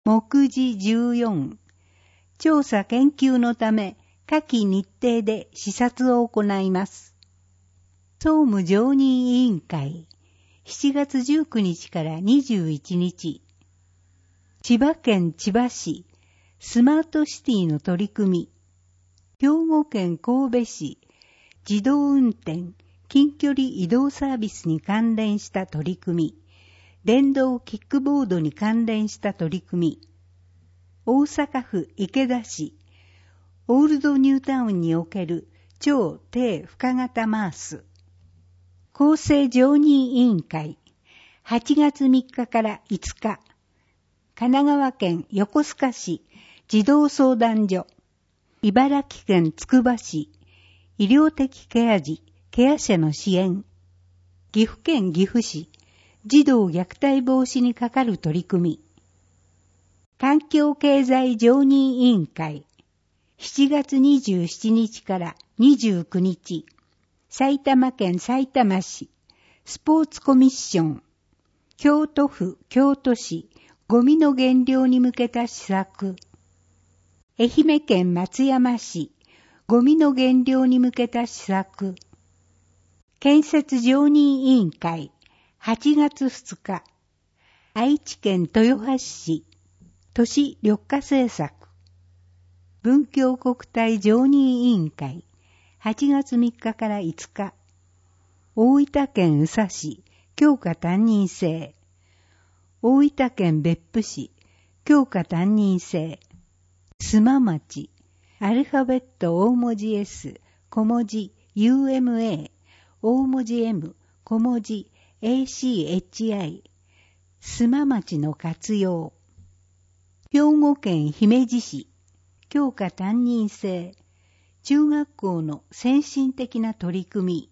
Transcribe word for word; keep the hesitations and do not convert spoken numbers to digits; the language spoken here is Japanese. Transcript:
目次じゅうよん、調査研究のため下記日程で視察を行います。総務常任委員会、しちがつじゅうくにちからにじゅういちにち、千葉県千葉市スマートシティの取り組み、兵庫県神戸市自動運転近距離移動サービスに関連した取り組み、電動キックボードに関連した取り組み、大阪府池田市オールドニュータウンにおける超低負荷型マース、厚生常任委員会、はちがつみっかからいつか、神奈川県横須賀市児童相談所、茨城県つくば市医療的ケア児、ケア者の支援、岐阜県岐阜市児童虐待防止に係る取り組み、環境経済常任委員会、しちがつにじゅうしちにちからにじゅうくにち、埼玉県さいたま市スポーツコミッション、京都府京都市ゴミの減量に向けた施策、愛媛県松山市ゴミの減量に向けた施策、建設常任委員会はちがつふつか、愛知県豊橋市都市緑化政策、文教国体常任委員会はちがつみっかからいつか、大分県宇佐市教科担任制、大分県別府市教科担任制、須磨町アルファベット大文字 S 小文字 ユーエムエー 大文字 M 小文字 エーシーエイチアイ 須磨町の活用、兵庫県姫路市教科担任制中学校の先進的な取り組み、